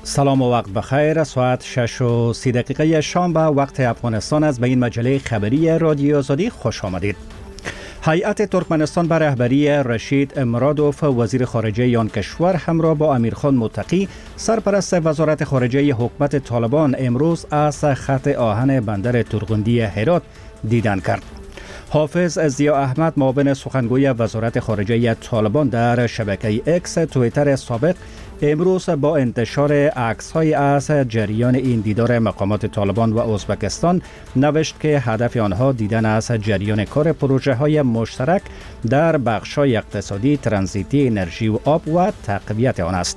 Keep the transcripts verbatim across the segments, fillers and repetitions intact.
سلام و وقت بخیر. ساعت شش و سی دقیقه شام به وقت افغانستان است. به این مجله خبری رادیو آزادی خوش آمدید. هیئت ترکمنستان به رهبری رشید مرادوف وزیر خارجه آن کشور همراه با امیرخان متقی سرپرست وزارت خارجه حکومت طالبان امروز از خط آهن بندر تورغندی هرات دیدن کرد. حافظ ضیا احمد معاون سخنگوی وزارت خارجه طالبان در شبکه اکس توییتر سابق امروز با انتشار عکس‌های از جریان این دیدار مقامات طالبان و ازبکستان نوشت که هدف آنها دیدن از جریان کار پروژه‌های مشترک در بخش‌های اقتصادی، ترانزیتی، انرژی و آب و تقویت آن است.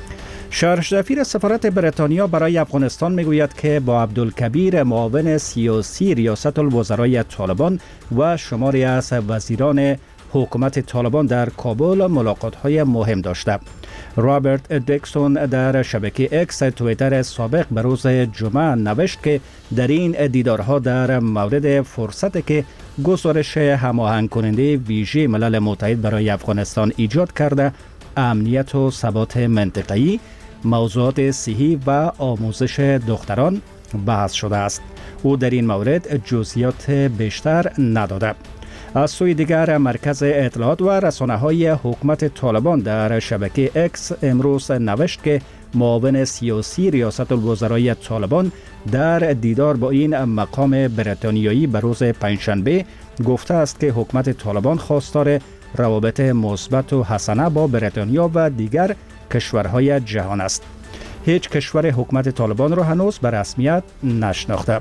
شرح‌سفیر سفارت بریتانیا برای افغانستان میگوید که با عبدالکبیر معاون سیاسی ریاست الوزرای طالبان و شماری از وزیران حکومت طالبان در کابل ملاقات‌های مهم داشته. رابرت دیکسون در شبکه اکس توییتر سابق به روز جمعه نوشت که در این دیدارها در مورد فرصتی که گزارش هماهنگ کننده ویژه ملل متحد برای افغانستان ایجاد کرده، امنیت و ثبات منطقه‌ای، موضوعات صحی و آموزش دختران بحث شده است. او در این مورد جزئیات بیشتر نداده. از سوی دیگر مرکز اطلاعات و رسانه‌های حکومت طالبان در شبکه اکس امروز نوشت که معاون سیاسی ریاست الوزرای طالبان در دیدار با این مقام بریتانیایی به روز پنجشنبه گفته است که حکومت طالبان خواستار روابط مثبت و حسنه با بریتانیا و دیگر کشورهای جهان است. هیچ کشور حکومت طالبان را هنوز به رسمیت نشناخته.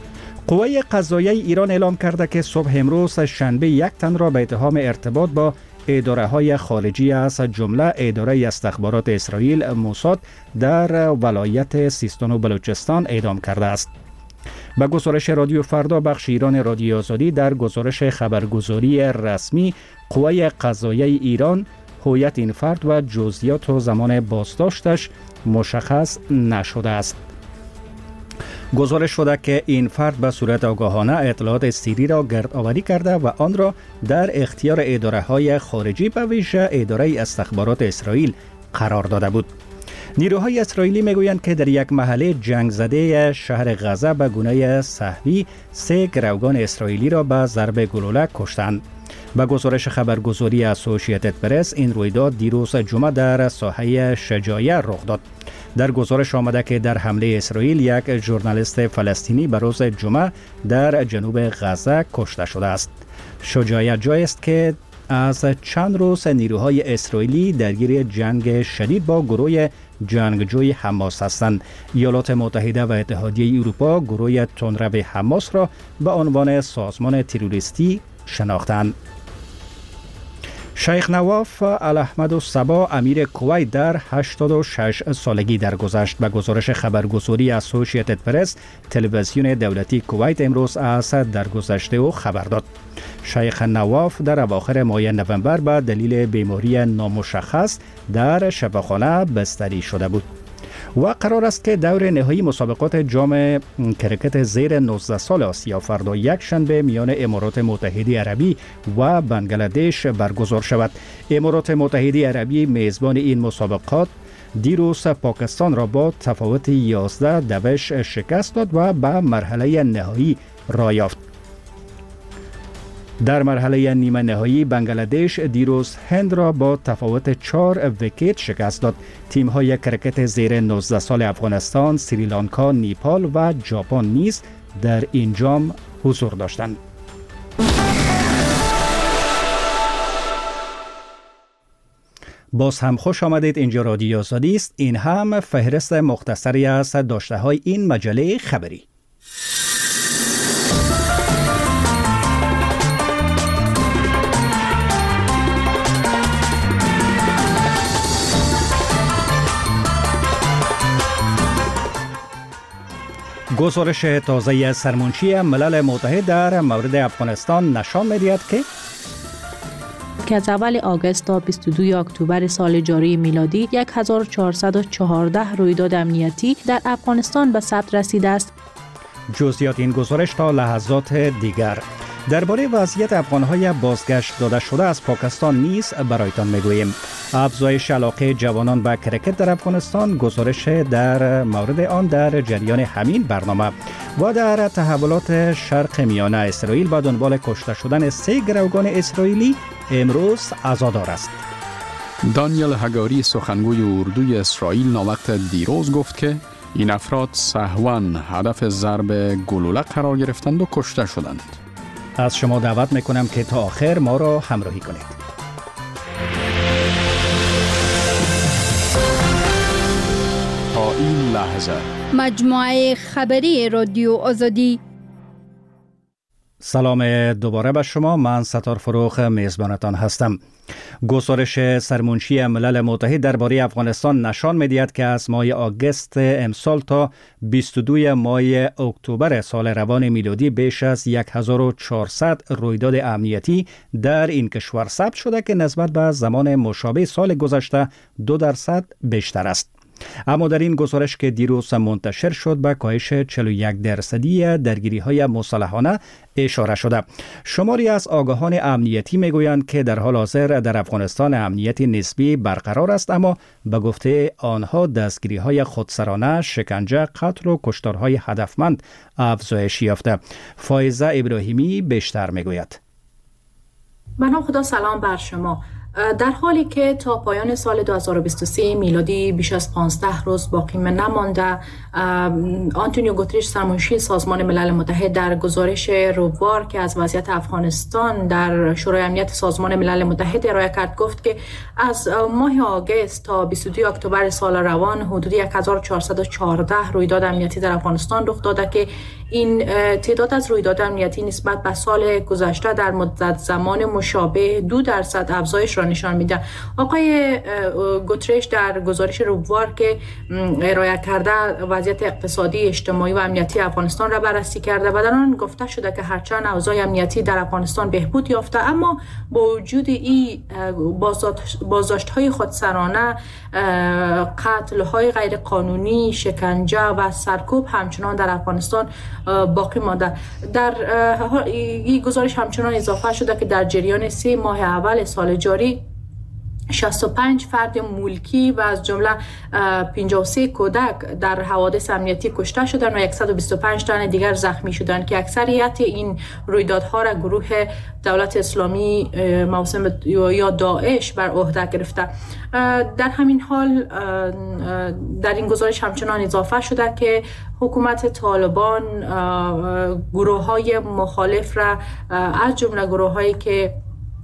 قوه قضاییه ایران اعلام کرده که صبح امروز شنبه یک تن را به اتهام ارتباط با اداره‌های خارجی از جمله اداره استخبارات اسرائیل موساد در ولایت سیستان و بلوچستان اعدام کرده است. به گزارش رادیو فردا بخش ایران رادیو آزادی در گزارش خبرگزاری رسمی قوه قضاییه ایران هویت این فرد و جزئیات و زمان بازداشتش مشخص نشده است. گزارش شده که این فرد به صورت آگاهانه اطلاعات سری را گردآوری کرده و آن را در اختیار اداره‌های خارجی به ویژه اداره استخبارات اسرائیل قرار داده بود. نیروهای اسرائیلی میگویند که در یک محله جنگ زده شهر غزه به گونه سهوی سه گروگان اسرائیلی را به ضرب گلوله کشتند. به گزارش خبرگزاری اسوسییتد پرس این رویداد دیروز جمعه در ساحه شجاعیه رخ داد. در گزارش آمده که در حمله اسرائیل یک ژورنالیست فلسطینی به روز جمعه در جنوب غزه کشته شده است. شجاعیه جایی است که از چند روز نیروهای اسرائیلی درگیر جنگ شدید با گروه جنگجوی حماس هستند. ایالات متحده و اتحادیه اروپا گروه تندرو حماس را به عنوان سازمان تروریستی شناختند. شیخ نواف الاحمد الصباح امیر کویت در هشتاد و شش سالگی درگذشت. به گزارش خبرگزاری اسوسییتد پرس تلویزیون دولتی کویت امروز از درگذشت او خبر داد. شیخ نواف در اواخر ماه نوامبر به دلیل بیماری نامشخص در شفاخانه بستری شده بود. و قرار است که دور نهایی مسابقات جام کرکت زیر نوزده سال آسیا فردا یک شنبه میان امارات متحده عربی و بنگلادش برگزار شود. امارات متحده عربی میزبان این مسابقات دیروز پاکستان را با تفاوت یازده دوش شکست داد و به مرحله نهایی راه یافت. در مرحله نیمه نهایی بنگلادش دیروز هند را با تفاوت چهار ویکت شکست داد. تیم‌های کرکت زیر نوزده سال افغانستان، سریلانکا، نیپال و ژاپن نیز در این جام حضور داشتند. باز هم خوش آمدید. اینجا رادیو آزادی است. این هم فهرست مختصری از داشته‌های این مجله خبری. گزارش تازه سرمنشی ملل متحد در مورد افغانستان نشان می‌دهد که که از اول آگوست تا بیست و دوم اکتبر سال جاری میلادی هزار و چهارصد و چهارده رویداد امنیتی در افغانستان به ثبت رسیده است. جزئیات این گزارش تا لحظات دیگر. درباره وضعیت افغان‌های بازگشت داده شده از پاکستان نیز برایتان میگوییم. افزایش علاقه جوانان به کرکت در افغانستان، گزارش در مورد آن در جریان همین برنامه. و در تحولات شرق میانه، اسرائیل با دنبال کشته شدن سه گروگان اسرائیلی امروز عزادار است. دانیل هگاری سخنگوی اردوی اسرائیل ناوقت دیروز گفت که این افراد سهواً هدف ضرب گلوله قرار گرفتند و کشته شدند. از شما دعوت میکنم که تا آخر ما را همراهی کنید. تا این لحظه مجموعه خبری رادیو آزادی. سلام دوباره به شما، من ستار فروخ میزبانتان هستم. گزارش سرمنشی ملل متحد درباره افغانستان نشان می‌دهد که از ماه آگوست امسال تا بیست و دو ماه اکتبر سال روان میلادی بیش از هزار و چهارصد رویداد امنیتی در این کشور ثبت شده که نسبت به زمان مشابه سال گذشته دو درصد بیشتر است. اما در این گزارش که دیروز منتشر شد به کاهش چهل و یک درصدی درگیری‌های مسلحانه اشاره شده. شماری از آگاهان امنیتی میگویند که در حال حاضر در افغانستان امنیت نسبی برقرار است، اما به گفته آنها دستگیری‌های خودسرانه، شکنجه، قتل و کشتارهای هدفمند افزایش یافته. فایزه ابراهیمی بیشتر میگوید. به نام خدا، سلام بر شما. در حالی که تا پایان سال دو هزار و بیست و سه میلادی بیش از پانزده روز باقی نمانده، آنتونیو گوتریش سرمنشی سازمان ملل متحد در گزارش روبوار که از وضعیت افغانستان در شورای امنیت سازمان ملل متحد ارائه کرد گفت که از ماه آگوست تا بیست و دو اکتبر سال روان حدود هزار و چهارصد و چهارده رویداد امنیتی در افغانستان رخ داده که این تعداد از رویداد امنیتی نسبت به سال گذشته در مدت زمان مشابه دو درصد افزایش را نشان میده. آقای گوتریش در گزارش روبوار که ارائه کرده وضعیت اقتصادی، اجتماعی و امنیتی افغانستان را بررسی کرده و در آن گفته شده که هرچند اوضاع امنیتی در افغانستان بهبود یافته، اما با وجود این بازداشت‌های خودسرانه، قتل‌های غیرقانونی، شکنجه و سرکوب همچنان در افغانستان باقی مانده. در این گزارش همچنان اضافه شده که در جریان سه ماه اول سال جاری شصت و پنج فرد ملکی و از جمله پنجاه و سه کودک در حوادث امنیتی کشته شدند و صد و بیست و پنج تن دیگر زخمی شدند که اکثریت این رویدادها را گروه دولت اسلامی موسوم یا داعش بر عهده گرفته. در همین حال در این گزارش همچنان اضافه شده که حکومت طالبان گروه‌های مخالف را از جمله گروه‌هایی که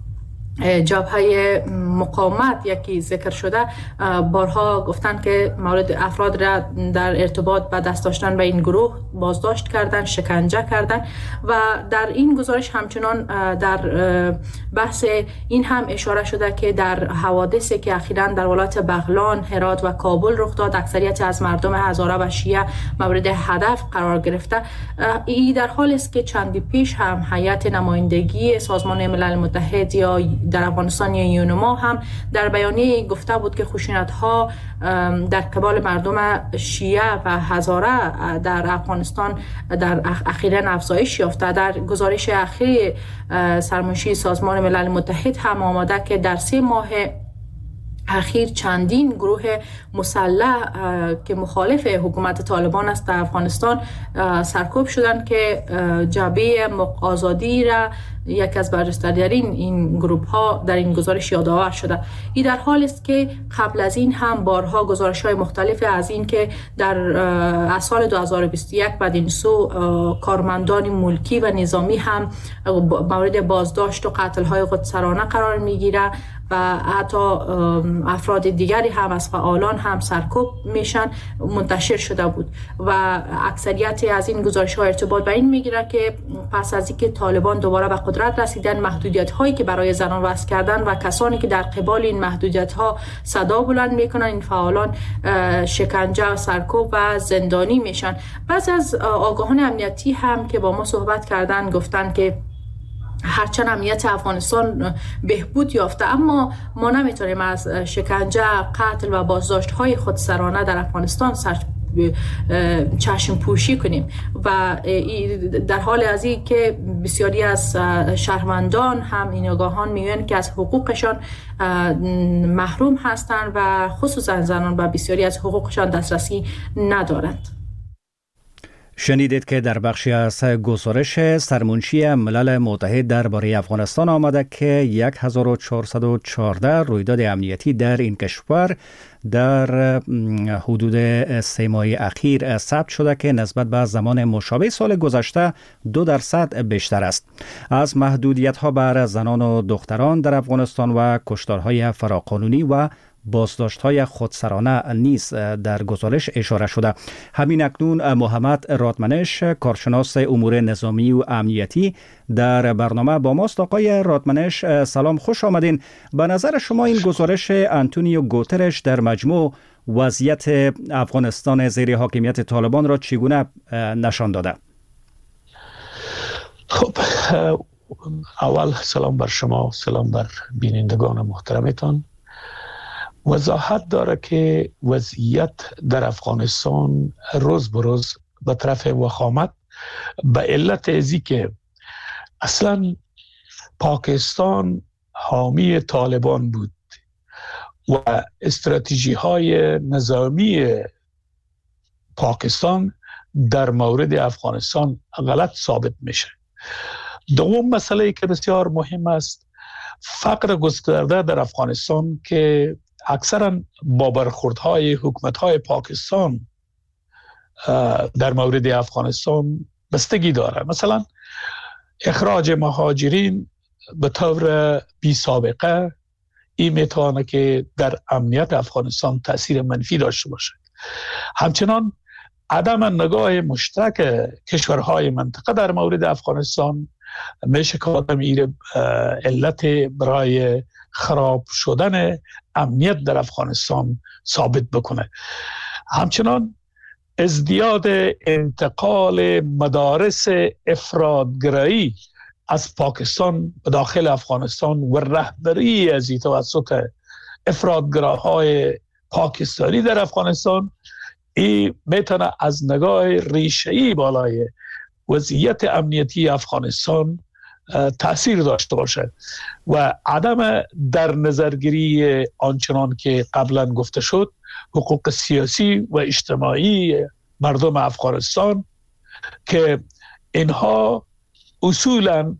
جبهه مقاومت یکی ذکر شده بارها گفتن که مورد افراد را در ارتباط به دست داشتن به این گروه بازداشت کردن، شکنجه کردن و در این گزارش همچنان در بحث این هم اشاره شده که در حوادثی که اخیراً در ولایت بغلان، هرات و کابل رخ داد اکثریت از مردم هزاره و شیعه مورد هدف قرار گرفته. این در حالی است که چندی پیش هم هیئت نمایندگی سازمان ملل متحد یا در افغانستان یا یونما هم در بیانیه گفته بود که خشونت‌ها در قبال مردم شیعه و هزاره در افغانستان در اخیراً افزایش یافته. در گزارش اخیر سرمنشی سازمان ملل متحد هم آمده که در سه ماه اخیر چندین گروه مسلح که مخالف حکومت طالبان است در افغانستان سرکوب شدند که جبهه آزادی را یکی از برجسته‌ترین این گروه ها در این گزارش یادآور شده. این در حال است که قبل از این هم بارها گزارش های مختلف از این که در از سال دو هزار و بیست و یک بعد این سو کارمندان ملکی و نظامی هم مورد بازداشت و قتل های خودسرانه قرار میگیره و حتی افراد دیگری هم از فعالان هم سرکوب میشن منتشر شده بود و اکثریت از این گزارش ها ارتباط به این میگیره که پس از اینکه طالبان دوباره به قدرت رسیدن محدودیت هایی که برای زنان وضع کردن و کسانی که در قبال این محدودیت ها صدا بلند میکنن این فعالان شکنجه، سرکوب و زندانی میشن. بعضی از آگاهان امنیتی هم که با ما صحبت کردن گفتن که هرچند امنیت افغانستان بهبود یافته اما ما نمیتونیم از شکنجه، قتل و بازداشت های خودسرانه در افغانستان سر چشم پوشی کنیم و در حال از این که بسیاری از شهروندان هم این آگاهان میگن که از حقوقشان محروم هستند و خصوصا زنان به بسیاری از حقوقشان دسترسی ندارند. شنیدید که در بخشی از گزارش سرمنشی ملل متحد درباره افغانستان آمده که هزار و چهارصد و چهارده رویداد امنیتی در این کشور در حدود سه ماه اخیر ثبت شده که نسبت به زمان مشابه سال گذشته دو درصد بیشتر است. از محدودیت‌ها بر زنان و دختران در افغانستان و کشتارهای فراقانونی و بازداشت‌های خودسرانه نیز در گزارش اشاره شده. همین اکنون محمد رادمنش، کارشناس امور نظامی و امنیتی، در برنامه با ماست. آقای رادمنش سلام، خوش آمدین. به نظر شما این گزارش آنتونیو گوترش در مجموع وضعیت افغانستان زیر حاکمیت طالبان را چگونه نشان داده؟ خب، اول سلام بر شما، سلام بر بینندگان محترمتان. وضاحت داره که وضعیت در افغانستان روز به روز به طرف وخامت به علت ازی که اصلا پاکستان حامی طالبان بود و استراتژی های نظامی پاکستان در مورد افغانستان غلط ثابت میشه. دوم مسئله که بسیار مهم است، فقر گسترده در افغانستان که اکثرا با برخوردهای حکومت‌های پاکستان در مورد افغانستان بستگی داره. مثلا اخراج مهاجرین به طور بی سابقه این میتونه که در امنیت افغانستان تاثیر منفی داشته باشه. همچنان عدم نگاه مشترک کشورهای منطقه در مورد افغانستان میشه که آدم ایره علت برای خراب شدن امنیت در افغانستان ثابت بکنه. همچنان ازدیاد انتقال مدارس افراطگرایی از پاکستان به داخل افغانستان و رهبری از این توسط افراطگراهای پاکستانی در افغانستان، این میتونه از نگاه ریشه‌ای بالای وضعیت امنیتی افغانستان تأثیر داشته باشه و عدم در نظرگیری آنچنان که قبلا گفته شد حقوق سیاسی و اجتماعی مردم افغانستان که اینها اصولا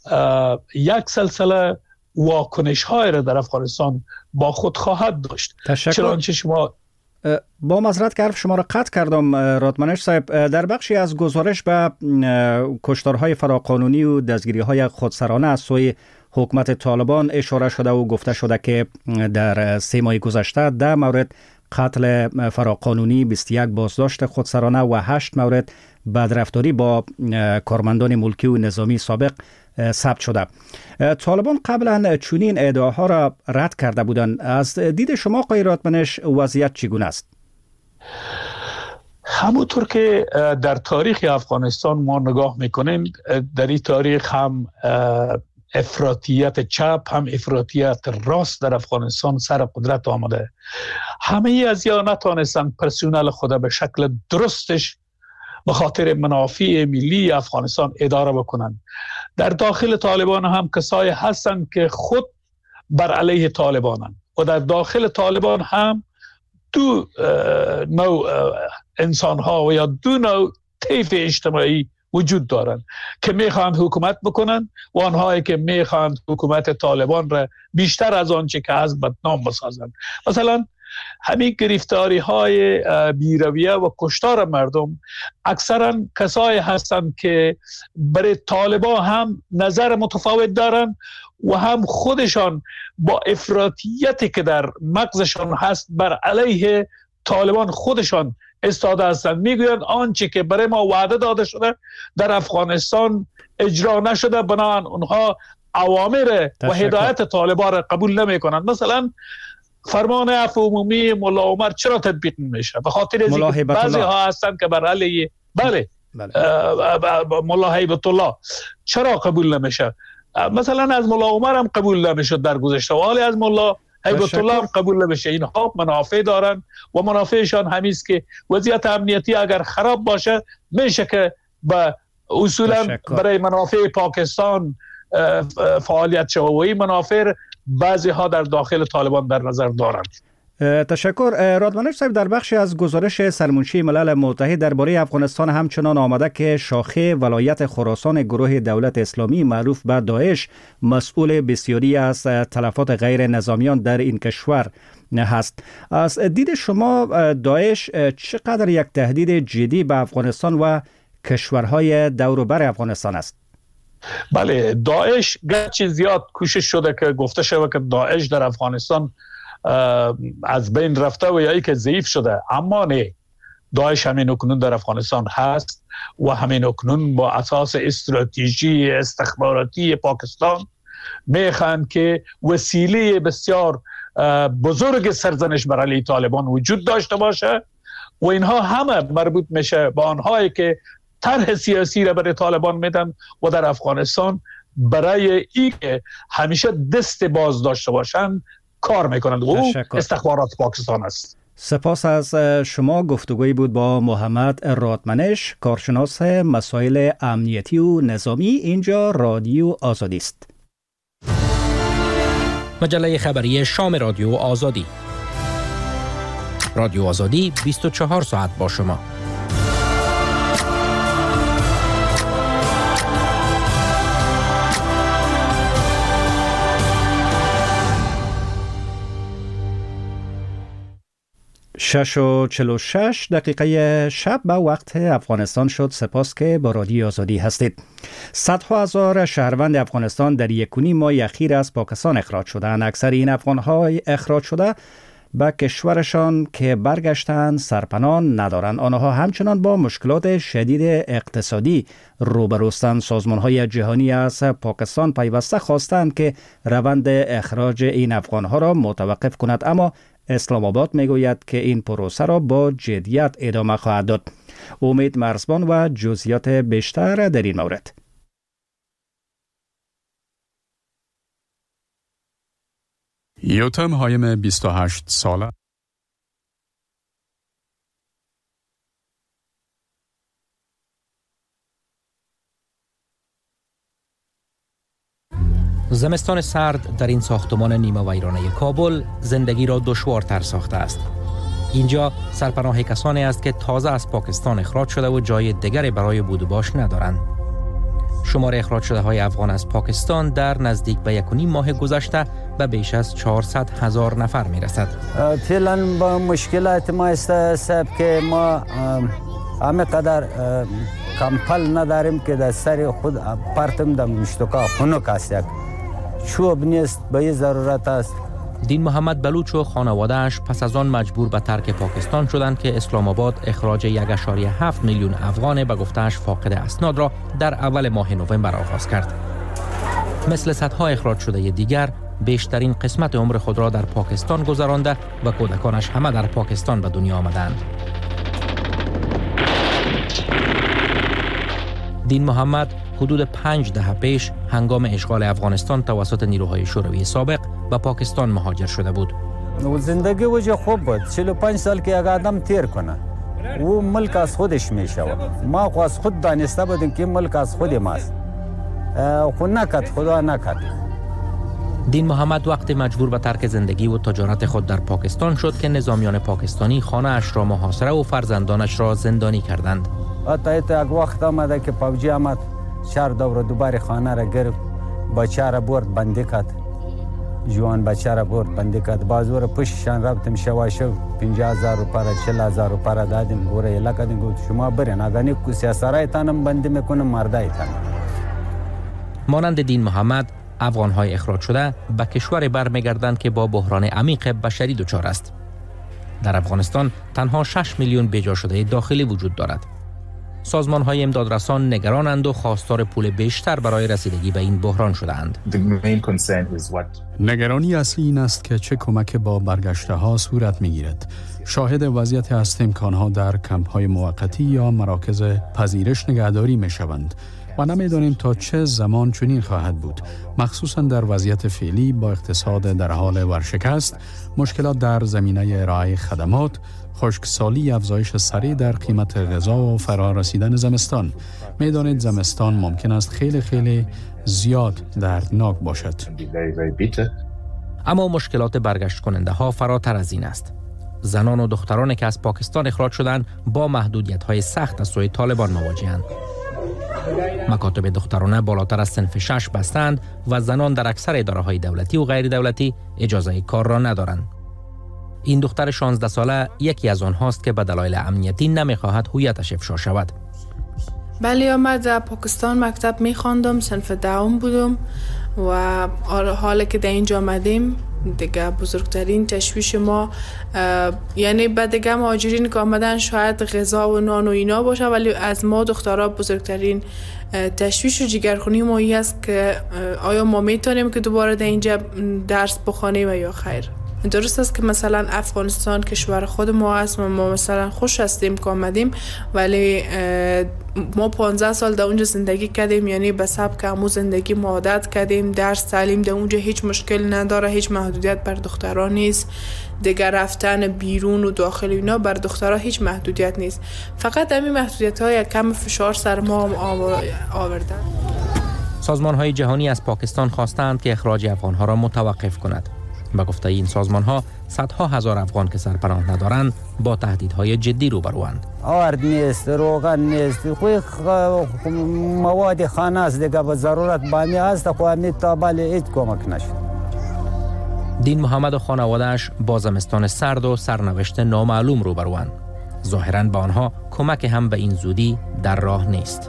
یک سلسله واکنش های را در افغانستان با خود خواهد داشت. چنانچه شما با معذرت که حرف شما را قطع کردم رادمنش صاحب، در بخشی از گزارش به کشتارهای فراقانونی و دستگیری‌های خودسرانه از سوی حکومت طالبان اشاره شده و گفته شده که در سه ماه گذشته ده مورد قتل فراقانونی، بیست و یک بازداشت خودسرانه و هشت مورد بدرفتاری با کارمندان ملکی و نظامی سابق ثبت شده. طالبان قبلا چنین ادعاها را رد کرده بودند. از دید شما آقای رادمنش وضعیت چگونه است؟ همونطور که در تاریخ افغانستان ما نگاه میکنیم، در این تاریخ هم افراطیت چپ هم افراطیت راست در افغانستان سر قدرت آمده. همه ای از یا نتانستن پرسونل خود به شکل درستش به خاطر منافع ملی افغانستان اداره بکنن. در داخل طالبان هم کسایی هستند که خود بر علیه طالبانند و در داخل طالبان هم دو نوع انسان ها و یا دو نوع طیف اجتماعی وجود دارند که میخواهند حکومت بکنند و آنهایی که میخواهند حکومت طالبان را بیشتر از آنچه که از بدنام بسازند. مثلا همین گرفتاری های بیرویه و کشتار مردم اکثرا کسایی هستند که برای طالبان هم نظر متفاوت دارند و هم خودشان با افراطیتی که در مغزشان هست بر علیه طالبان خودشان استاده هستند. میگویند آنچه که برای ما وعده داده شده در افغانستان اجرا نشده، بنابراین اونها اوامر و هدایت طالبان را قبول نمی کنند. مثلا فرمان عفو عمومی ملا عمر چرا تطبیق نمیشه؟ به خاطر از اینکه بعضی ها هستند که بر علیه بله, بله. ملا هیبت الله چرا قبول نمیشه؟ مثلا از ملا عمر هم قبول نمیشد در گذشته، ولی از ملا هیبت الله هم قبول نمیشه. اینها منافع دارن و منافعشان همیست که وضعیت امنیتی اگر خراب باشه میشه که به اصولا برای منافع پاکستان فعالیت شود و این منافع بعضی ها در داخل طالبان در نظر دارند. تشکر. رادمنش صاحب، در بخشی از گزارش سرمنشی ملل متحد درباره افغانستان همچنان آمده که شاخه ولایت خراسان گروه دولت اسلامی معروف به داعش مسئول بسیاری از تلفات غیر نظامیان در این کشور هست. از دید شما داعش چقدر یک تهدید جدی به افغانستان و کشورهای دور و بر افغانستان است؟ بله، داعش گرچه زیاد کوشش شده که گفته شده که داعش در افغانستان از بین رفته و یا ای که ضعیف شده، اما نه، داعش همین اکنون در افغانستان هست و همین اکنون با اساس استراتژی استخباراتی پاکستان میخوان که وسیله بسیار بزرگ سرزنش بر علیه طالبان وجود داشته باشه و اینها همه مربوط میشه با آنهایی که طرح سیاسی را برای طالبان میدن و در افغانستان برای این که همیشه دست باز داشته باشن کار میکنند و او استخبارات پاکستان است. سپاس از شما. گفتگویی بود با محمد رادمنش، کارشناس مسائل امنیتی و نظامی. اینجا رادیو آزادی است. مجله خبری شام رادیو آزادی. رادیو آزادی بیست و چهار ساعت با شما. شش و چل و شش دقیقه شب به وقت افغانستان شد. سپاس که با رادیو آزادی هستید. صدها هزار شهروند افغانستان در یک و نیم ماه اخیر از پاکستان اخراج شدند. اکثر این افغان‌های اخراج شده به کشورشان که برگشتن سرپناه ندارند. آنها همچنان با مشکلات شدید اقتصادی روبروستند. سازمان‌های جهانی از پاکستان پیوسته خواستند که روند اخراج این افغان‌ها را متوقف کند، اما اسلام آباد میگوید که این پروسه را با جدیت ادامه خواهد داد. امید مرزبان و جزئیات بیشتر در این مورد. یوتم هایم بیست و هشت ساله زمستان سرد در این ساختمان نیمه ویرانه کابل زندگی را دشوارتر ساخته است. اینجا سرپناه کسانی است که تازه از پاکستان اخراج شده و جای دیگری برای بود و باش ندارند. شمار اخراج شده های افغان از پاکستان در نزدیک به یک و نیم ماه گذشته به بیش از چهارصد هزار نفر می رسد. فعلا با مشکلات ما است که ما همه قدر کمپل نداریم که در سر خود پرتم دم مشتکا خنک است. چوب نیست، به ضرورت است. دین محمد بلوچ و خانواده‌اش پس از آن مجبور به ترک پاکستان شدند که اسلام آباد اخراج یک و هفت میلیون افغان به گفته‌اش فاقد اسناد را در اول ماه نوامبر آغاز کرد. مثل صدها اخراج شده دیگر بیشترین قسمت عمر خود را در پاکستان گذرانده و کودکانش همه در پاکستان به دنیا آمدند. دین محمد حدود پنج دهه پیش هنگام اشغال افغانستان توسط نیروهای شوروی سابق به پاکستان مهاجر شده بود. زندگی وجه خوب بود. چهل و پنج سال که یک آدم تیر کنه او ملک از خودش میشه. ما خو از خود دانسته بودیم که ملک از خود ماست، خو نکرد، خدا نکرد. دین محمد وقت مجبور به ترک زندگی و تجارت خود در پاکستان شد که نظامیان پاکستانی خانه اش را محاصره و فرزندانش را زندانی کردند. حتی یک وقت آمده که فوجی آمد چهار دور دوباره خانه را گرفت، بچه را برد بندی کرد، جوان بچه را برد بندی کرد. بازور پشتشان رفتیم شواشو پنجاه هزار روپیه چهل هزار روپیه دادیم. گوره ایلا کردیم گفت شما برین اگانی کسی سرایتانم بندی میکنم مردایتان. مانند دین محمد افغان‌های اخراج شده به کشور برمیگردند که با بحران عمیق بشری دچار است. در افغانستان تنها شش میلیون بیجا شده داخلی وجود دارد. سازمان‌های امدادرسان نگرانند و خواستار پول بیشتر برای رسیدگی به این بحران شده‌اند. نگرانی اصلی این است که چه کمک با برگشته ها صورت می‌گیرد. شاهد وضعیت هستیم که آنها در کمپ‌های موقتی یا مراکز پذیرش نگهداری می‌شوند. و نمی‌دانیم تا چه زمان چنین خواهد بود، مخصوصاً در وضعیت فعلی با اقتصاد در حال ورشکست، مشکلات در زمینه ارائه خدمات، خشکسالی، افزایش سریع در قیمت غذا و فرا رسیدن زمستان. می‌دانید زمستان ممکن است خیلی خیلی زیاد دردناک باشد. اما مشکلات برگشت کننده ها فراتر از این است. زنان و دخترانی که از پاکستان اخراج شدند با محدودیت های سخت از سوی طالبان مواجهند. مکاتب دخترانه بالاتر از صنف شش بستند و زنان در اکثر اداره های دولتی و غیر دولتی اجازه کار را ندارند. این دختر شانزده ساله یکی از آنهاست که به دلایل امنیتی نمیخواهد هویتش افشا شود. بله، آمد در پاکستان مکتب میخواندم، صنف دهم بودم و حالا که در اینجا آمدیم دیگه بزرگترین تشویش ما یعنی بعد دیگه مهاجرین که آمدن شاید غذا و نان و اینا باشه، ولی از ما دخترها بزرگترین تشویش و جگرخونی ما این است که آیا ما میتونیم که دوباره در اینجا درس بخوانیم و یا خیر. درست است که مثلا افغانستان کشور خود ما است و ما مثلا خوش هستیم که آمدیم، ولی ما پانزده سال در اونجا زندگی کردیم، یعنی به سبک همون زندگی ما عادت کردیم. درس تعلیم در اونجا هیچ مشکل نداره، هیچ محدودیت بر دختران نیست. دیگر رفتن بیرون و داخل اینا بر دخترها هیچ محدودیت نیست، فقط همین محدودیت های کم فشار سر ما آوردن. سازمان های جهانی از پاکستان خواستند که اخراج افغان ها را متوقف کند. به گفته این سازمان ها صدها هزار افغان که سرپناه ندارند با تهدیدهای جدی روبروند. آرد نیست، روغن نیست، خوی مواد خانه است دیگه، به ضرورت بامی هست خو امید تا بله هیچ کمک نشد. دین محمد و خانواده‌اش با زمستان سرد و سرنوشت نامعلوم روبروند. ظاهراً با آنها کمک هم به این زودی در راه نیست.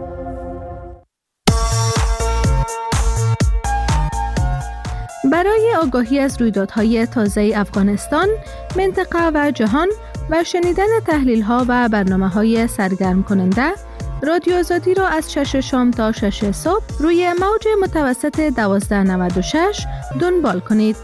برای آگاهی از رویدادهای تازه افغانستان، منطقه و جهان و شنیدن تحلیل‌ها و برنامه‌های سرگرم کننده، رادیو آزادی را از شش شام تا شش صبح روی موج متوسط دوازده نود و شش دنبال کنید.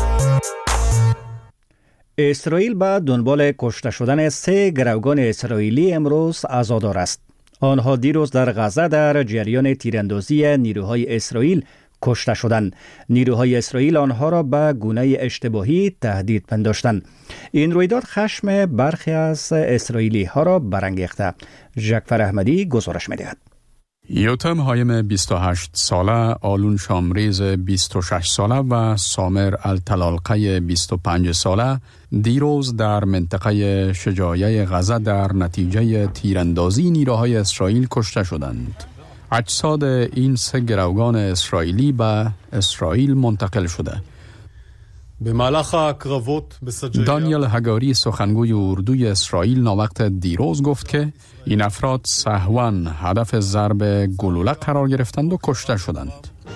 اسرائیل به دنبال کشته شدن سه گروگان اسرائیلی امروز عزادار است. آنها دیروز در غزه در جریان تیراندازی نیروهای اسرائیل کشته شدند. نیروهای اسرائیل آنها را به گونه اشتباهی تهدید پنداشتند. این رویداد خشم برخی از اسرائیلی ها را برانگیخته. جعفر احمدی گزارش می‌دهد. یوتم هایم بیست و هشت ساله، آلون شامریز بیست و شش ساله و سامر التلالقه بیست و پنج ساله دیروز در منطقه شجاعیه غزه در نتیجه تیراندازی نیروهای اسرائیل کشته شدند. اجساد این سه گروگان اسرائیلی به اسرائیل منتقل شده. دانیل هگاری سخنگوی اردوی اسرائیل ناوقت دیروز گفت که این افراد سهواً هدف ضرب گلوله قرار گرفتند و کشته شدند.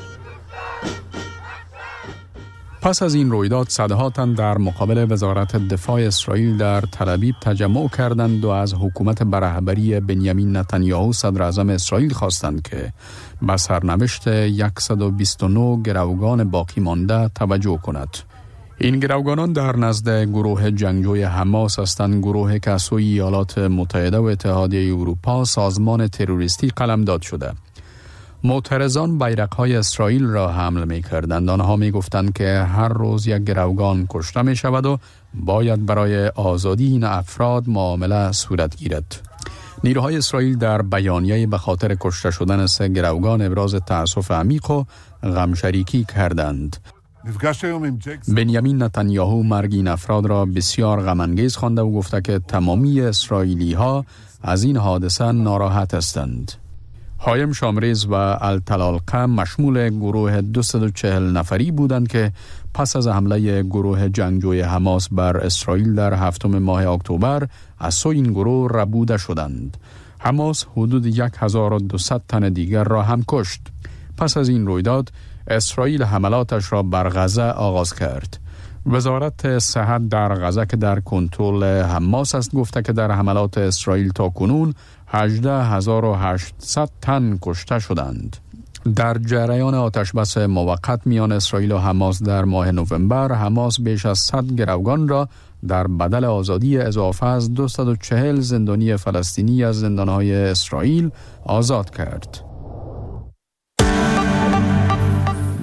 پس از این رویداد صدها تن در مقابل وزارت دفاع اسرائیل در تل‌آویو تجمع کردند و از حکومت به رهبری بنیامین نتانیاهو صدر اعظم اسرائیل خواستند که به سرنوشت صد و بیست و نه گروگان باقی مانده توجه کند. این گروگانان در نزد گروه جنگجوی حماس هستند، گروهی که از سوی ایالات متحده و اتحادیه اروپا سازمان تروریستی قلمداد شده. معترضان بیرق‌های اسرائیل را حمل می‌کردند. آنها می‌گفتند که هر روز یک گروگان کشته می‌شود و باید برای آزادی این افراد معامله صورت گیرد. نیروهای اسرائیل در بیانیه‌ای به خاطر کشته شدن سه گروگان ابراز تأسف عمیق و غمشریکی کردند. بنیامین نتانیاهو مرگ این افراد را بسیار غم‌انگیز خوانده و گفته که تمامی اسرائیلی‌ها از این حادثه ناراحت هستند. هایم شامریز و التلالقه مشمول گروه دویست و چهل نفری بودند که پس از حمله گروه جنگجوی حماس بر اسرائیل در هفتم ماه اکتبر از سوی این گروه ربوده شدند. حماس حدود هزار و دویست تن دیگر را هم کشت. پس از این رویداد اسرائیل حملاتش را بر غزه آغاز کرد. وزارت صحت در غزه که در کنترل حماس است گفته که در حملات اسرائیل تا کنون هجده هزار و هشتصد تن کشته شدند. در جریان آتشبس موقت میان اسرائیل و حماس در ماه نوامبر، حماس بیش از صد گروگان را در بدل آزادی اضافه از دویست و چهل زندانی فلسطینی از زندانهای اسرائیل آزاد کرد.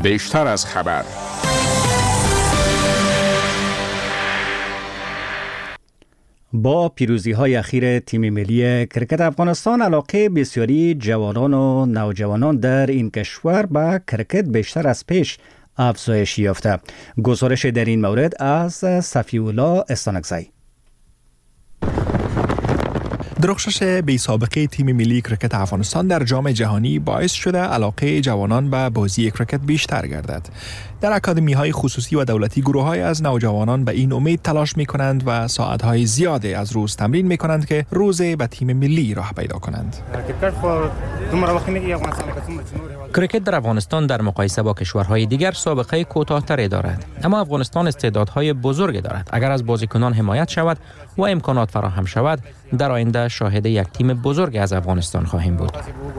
بیشتر از خبر. با پیروزی های اخیر تیم ملی کرکت افغانستان، علاقه بسیاری جوانان و نوجوانان در این کشور به کرکت بیشتر از پیش افزایش یافته. گزارش در این مورد از صفی‌الله استانکزی. درخشش بی سابقه تیم ملی کرکت افغانستان در جام جهانی باعث شده علاقه جوانان به بازی کرکت بیشتر گردد. در اکادمی‌های خصوصی و دولتی گروه‌های از نوجوانان به این امید تلاش می‌کنند و ساعت‌های زیادی از روز تمرین می‌کنند که روزی به تیم ملی راه پیدا کنند. کرکت در افغانستان در مقایسه با کشورهای دیگر سابقه کوتاه‌تری دارد، اما افغانستان استعدادهای بزرگی دارد. اگر از بازیکنان حمایت شود و امکانات فراهم شود، در آینده شاهد یک تیم بزرگ از افغانستان خواهیم بود.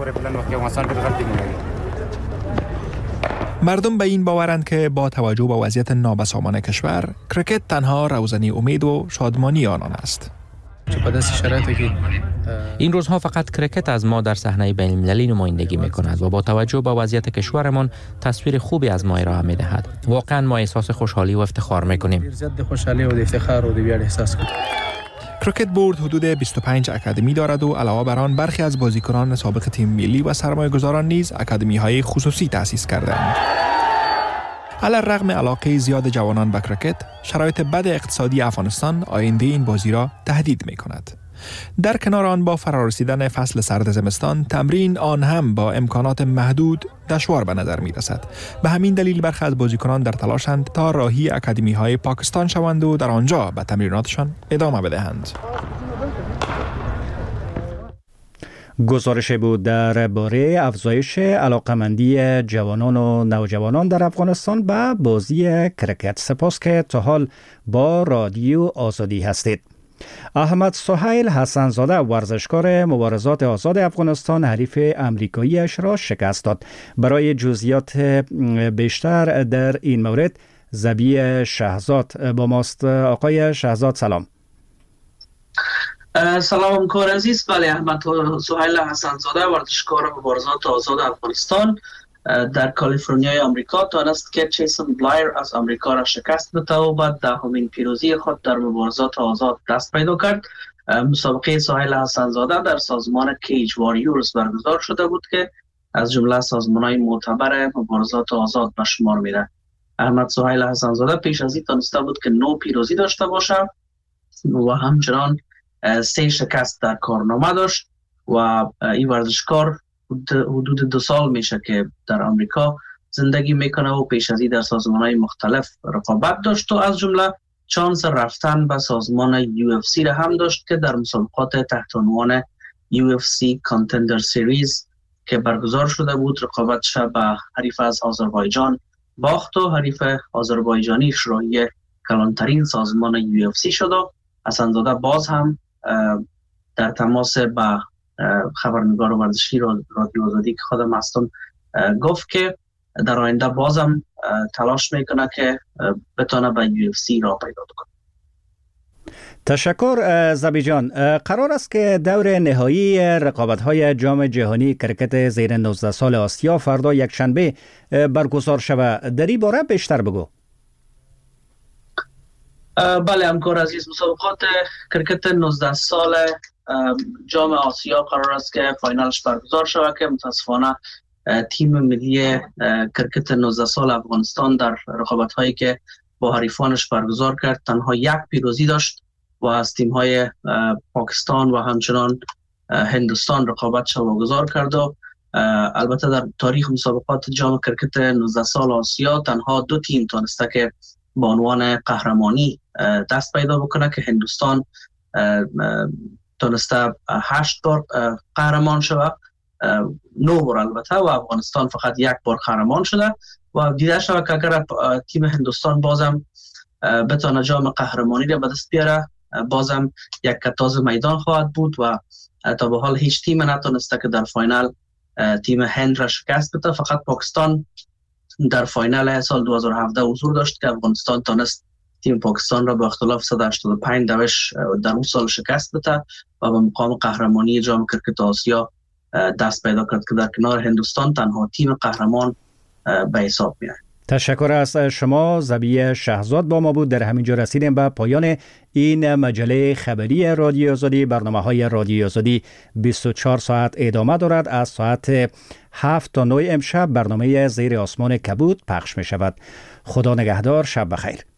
مردم به این باورند که با توجه به وضعیت نابسامان کشور، کرکت تنها روزنی امید و شادمانی آنان است. این روزها فقط کرکت از ما در صحنه بین المللی نمایندگی می‌کند و با توجه به وضعیت کشورمان تصویر خوبی از ما ارائه می‌دهد. واقعا ما احساس خوشحالی و افتخار می‌کنیم. کرکت بورد حدود بیست و پنج اکادمی دارد و علاوه بر آن برخی از بازیکنان سابق تیم ملی و سرمایه‌گذاران نیز اکادمی‌های خصوصی تأسیس کردند. علی الرغم علاقه زیاد جوانان به کرکت، شرایط بد اقتصادی افغانستان آینده این بازی را تهدید می‌کند. در کنار آن با فرارسیدن فصل سرد زمستان، تمرین آن هم با امکانات محدود دشوار به نظر می رسد. به همین دلیل برخی از بازیکنان در تلاشند تا راهی اکادمی‌های پاکستان شوند و در آنجا به تمریناتشان ادامه بدهند. گزارش بود درباره افزایش علاقمندی جوانان و نوجوانان در افغانستان به بازی کرکت. سپاس که تا حال با رادیو آزادی هستید. احمد سهیل حسنزاده ورزشکار مبارزات آزاد افغانستان حریف امریکاییش را شکست داد. برای جزئیات بیشتر در این مورد زبی شهزاد با ماست. آقای شهزاد سلام. سلام کار عزیز. بله، احمد سهیل حسنزاده ورزشکار مبارزات آزاد افغانستان در کالیفرنیای آمریکا توانست که چیسن بلایر از آمریکا را شکست بده و بعد دهمین پیروزی خود در مبارزات آزاد دست پیدا کرد. مسابقه سهیل حسنزاده در سازمان کیج واریورز برگزار شده بود که از جمله سازمان‌های معتبر مبارزات آزاد به شمار میره. احمد سهیل حسنزاده پیش از این تونسته بود که نو پیروزی داشته باشه و همچنان سه شکست در کارنامه داشت و این ورزشکار حدود دو سال میشه که در آمریکا زندگی میکنه و پیش از این در سازمان‌های مختلف رقابت داشت و از جمله چانس رفتن به سازمان یو اف سی را هم داشت که در مسابقات تحت عنوان یو اف سی Contender Series که برگزار شده بود رقابتش به حریف از آذربایجان باخت و حریف آذربایجانی شورای کلانترین سازمان یو اف سی شد. حسنزاده باز هم در تماس با خبرنگار ورزشی رادیو آزادی که خودم هستم گفت که در آینده بازم تلاش میکنه که بتونه به یو اف سی را پیدا کنه. تشکر زبی جان. قرار است که دور نهایی رقابت‌های جام جهانی کرکت زیر نوزده سال آسیا فردا یکشنبه برگزار شود. در این باره بیشتر بگو. بله همکار عزیز، مسابقات کرکت نوزده سال جام آسیا قرار است که فاینالش برگزار شود که متاسفانه تیم ملی کرکت نوزده سال افغانستان در رقابت‌هایی که با حریفانش برگزار کرد تنها یک پیروزی داشت و از تیم‌های پاکستان و همچنان هندوستان رقابتش واگذار کرد و البته در تاریخ مسابقات جام کرکت نوزده سال آسیا تنها دو تیم تونسته که با عنوان قهرمانی دست پیدا بکنه که هندوستان تونسته هشت بار قهرمان شده، نه بار البته، و افغانستان فقط یک بار قهرمان شده و دیده شده که اگر تیم هندوستان بازم بتونه جام قهرمانی را به دست بیاره بازم یک کتاز میدان خواهد بود و تا به حال هیچ تیم نتونسته که در فاینال تیم هند را شکست بده. فقط پاکستان در فاینال سال دو هزار و هفده حضور داشت که افغانستان تونست تیم پاکستان را با اختلاف صد و هشتاد و پنج دوش در اون سال شکست بده و به مقام قهرمانی جام کرکت آسیا دست پیدا کرد که در کنار هندوستان تنها تیم قهرمان به حساب میاد. تشکر از شما. زبی شهزاد با ما بود. در همینجا رسیدیم به پایان این مجله خبری رادیو آزادی. برنامه‌های رادیو آزادی بیست و چهار ساعت ادامه دارد. از ساعت هفت تا نه امشب برنامه زیر آسمان کبود پخش می شود. خدا نگهدار. شب بخیر.